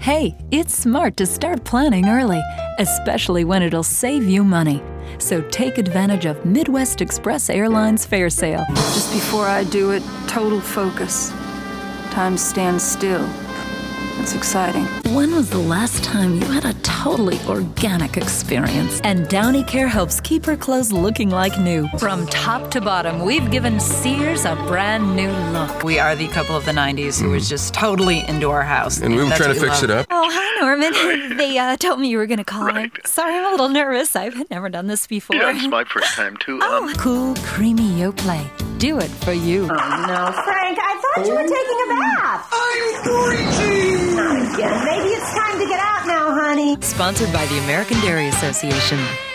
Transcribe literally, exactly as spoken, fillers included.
Hey, it's smart to start planning early, especially when it'll save you money. So take advantage of Midwest Express Airlines fare sale. Just before I do it, total focus. Time stands still. It's exciting. When was the last time you had a totally organic experience? And Downy Care helps keep her clothes looking like new. From top to bottom, we've given Sears a brand new look. We are the couple of the nineties who was just totally into our house. And we were That's trying to what we fix love. it up. Oh, hi, Norman. They uh, told me you were going to call. Right. Sorry, I'm a little nervous. I've never done this before. Yeah, it's my first time too. Um, Cool, creamy Yoplait. Do it for you. Oh, no, Frank, I thought you were taking a bath. I'm freezing. Not again. Maybe it's time to get out now, honey. Sponsored by the American Dairy Association.